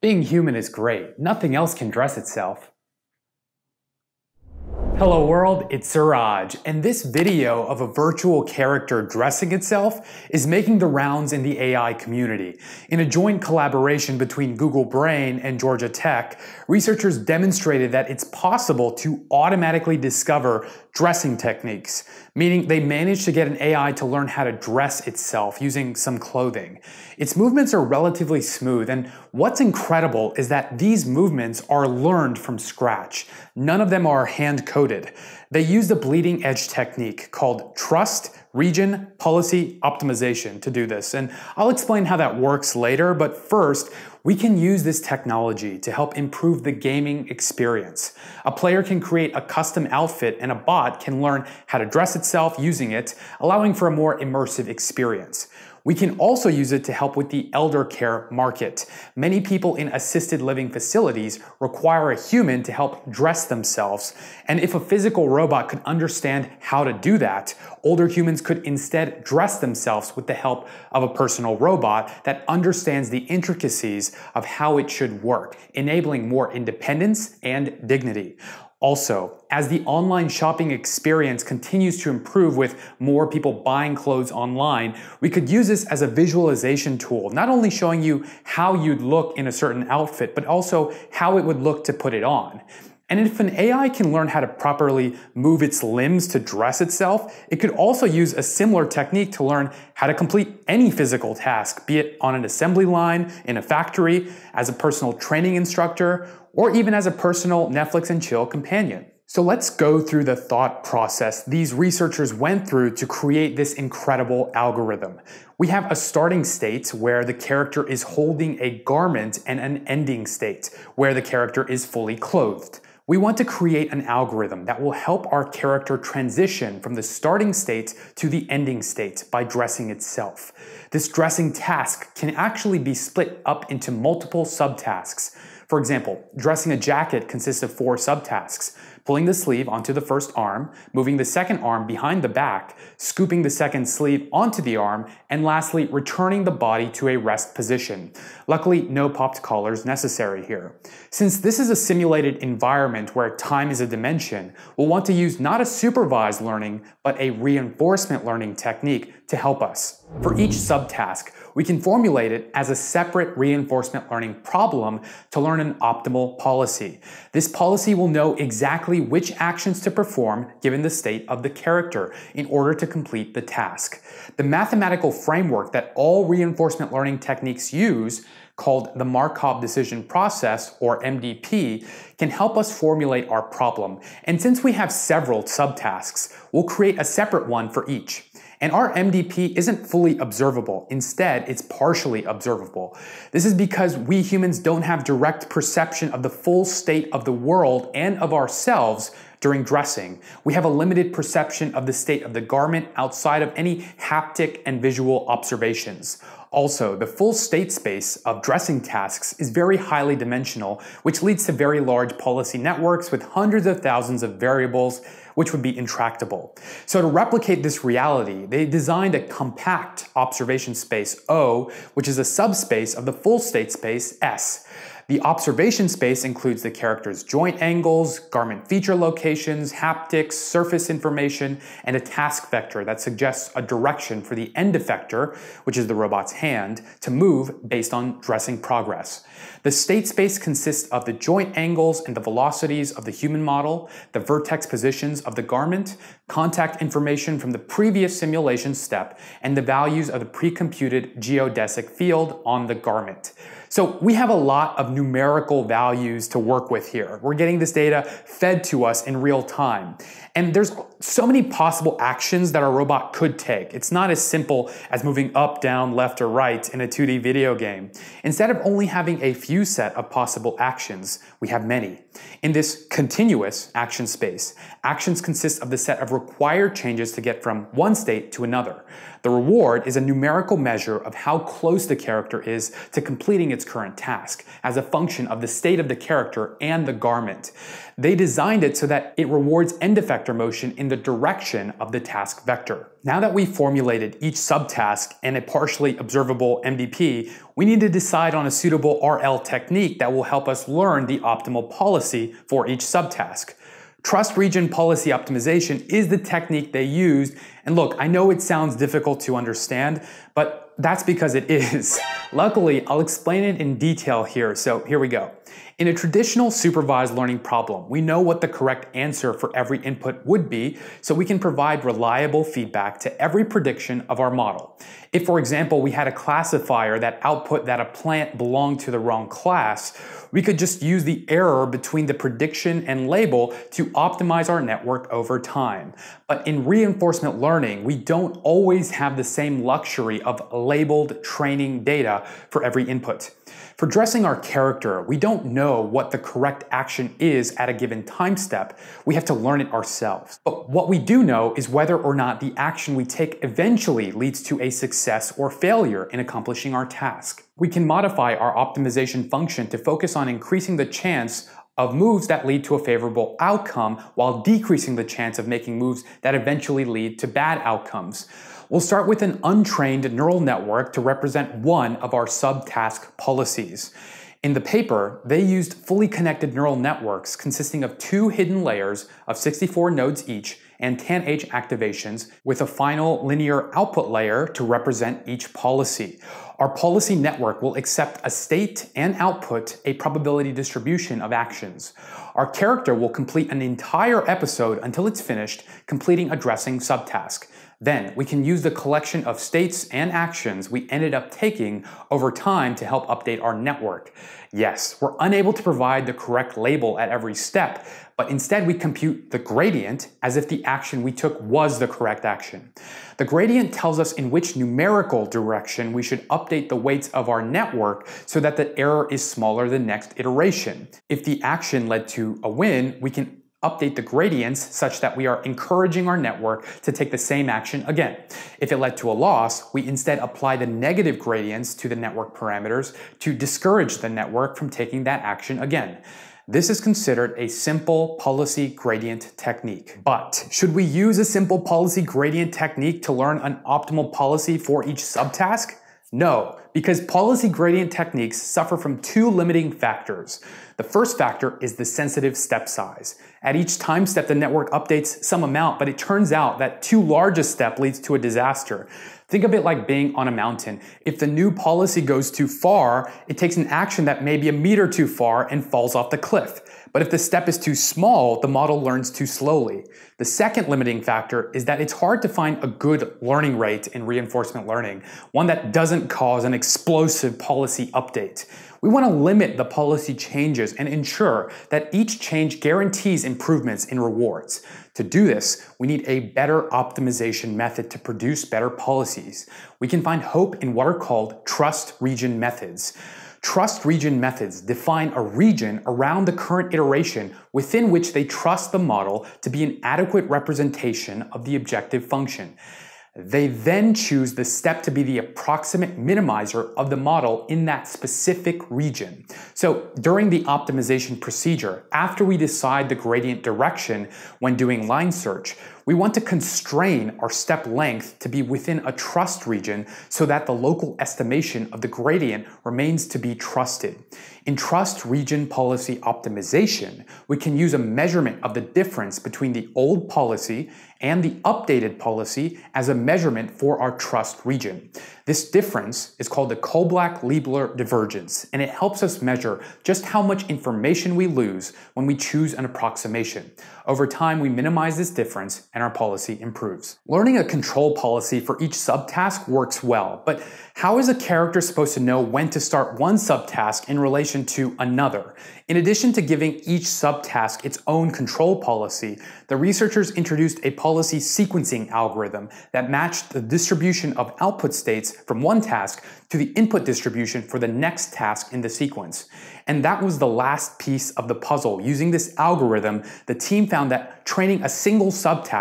Being human is great. Nothing else can dress itself. Hello world, it's Suraj, and this video of a virtual character dressing itself is making the rounds in the AI community. In a joint collaboration between Google Brain and Georgia Tech, researchers demonstrated that it's possible to automatically discover dressing techniques, meaning they managed to get an AI to learn how to dress itself using some clothing. Its movements are relatively smooth, and what's incredible is that these movements are learned from scratch. None of them are hand-coded. They used a bleeding edge technique called Trust Region Policy Optimization to do this, and I'll explain how that works later, but first, we can use this technology to help improve the gaming experience. A player can create a custom outfit and a bot can learn how to dress itself using it, allowing for a more immersive experience. We can also use it to help with the elder care market. Many people in assisted living facilities require a human to help dress themselves, and if a physical robot could understand how to do that, older humans could instead dress themselves with the help of a personal robot that understands the intricacies of how it should work, enabling more independence and dignity. Also, as the online shopping experience continues to improve with more people buying clothes online, we could use this as a visualization tool, not only showing you how you'd look in a certain outfit, but also how it would look to put it on. And if an AI can learn how to properly move its limbs to dress itself, it could also use a similar technique to learn how to complete any physical task, be it on an assembly line, in a factory, as a personal training instructor, or even as a personal Netflix and chill companion. So let's go through the thought process these researchers went through to create this incredible algorithm. We have a starting state where the character is holding a garment and an ending state where the character is fully clothed. We want to create an algorithm that will help our character transition from the starting state to the ending state by dressing itself. This dressing task can actually be split up into multiple subtasks. For example, dressing a jacket consists of 4 subtasks: pulling the sleeve onto the first arm, moving the second arm behind the back, scooping the second sleeve onto the arm, and lastly, returning the body to a rest position. Luckily, no popped collars necessary here. Since this is a simulated environment where time is a dimension, we'll want to use not a supervised learning, but a reinforcement learning technique to help us. For each subtask, we can formulate it as a separate reinforcement learning problem to learn an optimal policy. This policy will know exactly which actions to perform given the state of the character in order to complete the task. The mathematical framework that all reinforcement learning techniques use, called the Markov decision process, or MDP, can help us formulate our problem. And since we have several subtasks, we'll create a separate one for each. And our MDP isn't fully observable. Instead, it's partially observable. This is because we humans don't have direct perception of the full state of the world and of ourselves during dressing. We have a limited perception of the state of the garment outside of any haptic and visual observations. Also, the full state space of dressing tasks is very highly dimensional, which leads to very large policy networks with hundreds of thousands of variables, which would be intractable. So to replicate this reality, they designed a compact observation space O, which is a subspace of the full state space S. The observation space includes the character's joint angles, garment feature locations, haptics, surface information, and a task vector that suggests a direction for the end effector, which is the robot's hand, to move based on dressing progress. The state space consists of the joint angles and the velocities of the human model, the vertex positions of the garment, contact information from the previous simulation step, and the values of the pre-computed geodesic field on the garment. So we have a lot of numerical values to work with here. We're getting this data fed to us in real time. And there's so many possible actions that a robot could take. It's not as simple as moving up, down, left, or right in a 2D video game. Instead of only having a few set of possible actions, we have many. In this continuous action space, actions consist of the set of required changes to get from one state to another. The reward is a numerical measure of how close the character is to completing its current task as a function of the state of the character and the garment. They designed it so that it rewards end effector motion in the the direction of the task vector. Now that we've formulated each subtask and a partially observable MDP, we need to decide on a suitable RL technique that will help us learn the optimal policy for each subtask. Trust region policy optimization is the technique they used, and look, I know it sounds difficult to understand, but that's because it is. Luckily, I'll explain it in detail here, so here we go. In a traditional supervised learning problem, we know what the correct answer for every input would be, so we can provide reliable feedback to every prediction of our model. If, for example, we had a classifier that output that a plant belonged to the wrong class, we could just use the error between the prediction and label to optimize our network over time. But in reinforcement learning, we don't always have the same luxury of labeled training data for every input. For dressing our character, we don't know what the correct action is at a given time step. We have to learn it ourselves. But what we do know is whether or not the action we take eventually leads to a success or failure in accomplishing our task. We can modify our optimization function to focus on increasing the chance of moves that lead to a favorable outcome while decreasing the chance of making moves that eventually lead to bad outcomes. We'll start with an untrained neural network to represent one of our subtask policies. In the paper, they used fully connected neural networks consisting of 2 hidden layers of 64 nodes each and tanh activations with a final linear output layer to represent each policy. Our policy network will accept a state and output a probability distribution of actions. Our character will complete an entire episode until it's finished, completing a dressing subtask. Then we can use the collection of states and actions we ended up taking over time to help update our network. Yes, we're unable to provide the correct label at every step, but instead we compute the gradient as if the action we took was the correct action. The gradient tells us in which numerical direction we should update the weights of our network so that the error is smaller the next iteration. If the action led to a win, we can update the gradients such that we are encouraging our network to take the same action again. If it led to a loss, we instead apply the negative gradients to the network parameters to discourage the network from taking that action again. This is considered a simple policy gradient technique. But should we use a simple policy gradient technique to learn an optimal policy for each subtask? No, because policy gradient techniques suffer from 2 limiting factors. The first factor is the sensitive step size. At each time step, the network updates some amount, but it turns out that too large a step leads to a disaster. Think of it like being on a mountain. If the new policy goes too far, it takes an action that may be a meter too far and falls off the cliff. But if the step is too small, the model learns too slowly. The second limiting factor is that it's hard to find a good learning rate in reinforcement learning, one that doesn't cause an explosive policy update. We want to limit the policy changes and ensure that each change guarantees improvements in rewards. To do this, we need a better optimization method to produce better policies. We can find hope in what are called trust region methods. Trust region methods define a region around the current iteration within which they trust the model to be an adequate representation of the objective function. They then choose the step to be the approximate minimizer of the model in that specific region. So during the optimization procedure, after we decide the gradient direction when doing line search, we want to constrain our step length to be within a trust region so that the local estimation of the gradient remains to be trusted. In trust region policy optimization, we can use a measurement of the difference between the old policy and the updated policy as a measurement for our trust region. This difference is called the Kolbach-Leibler divergence, and it helps us measure just how much information we lose when we choose an approximation. Over time, we minimize this difference and our policy improves. Learning a control policy for each subtask works well, but how is a character supposed to know when to start one subtask in relation to another? In addition to giving each subtask its own control policy, the researchers introduced a policy sequencing algorithm that matched the distribution of output states from one task to the input distribution for the next task in the sequence. And that was the last piece of the puzzle. Using this algorithm, the team found that training a single subtask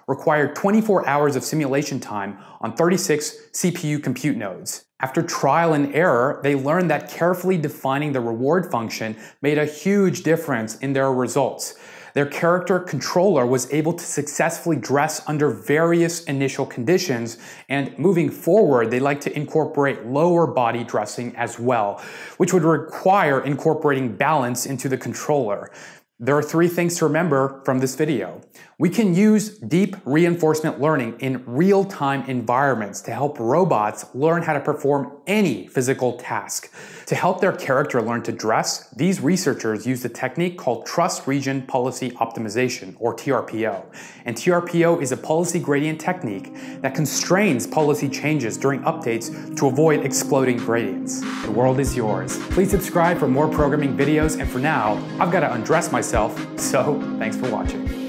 required 24 hours of simulation time on 36 CPU compute nodes. After trial and error, they learned that carefully defining the reward function made a huge difference in their results. Their character controller was able to successfully dress under various initial conditions, and moving forward, they like to incorporate lower body dressing as well, which would require incorporating balance into the controller. There are 3 things to remember from this video. We can use deep reinforcement learning in real-time environments to help robots learn how to perform any physical task. To help their character learn to dress, these researchers used a technique called Trust Region Policy Optimization, or TRPO. And TRPO is a policy gradient technique that constrains policy changes during updates to avoid exploding gradients. The world is yours. Please subscribe for more programming videos, and for now, I've got to undress myself, so thanks for watching.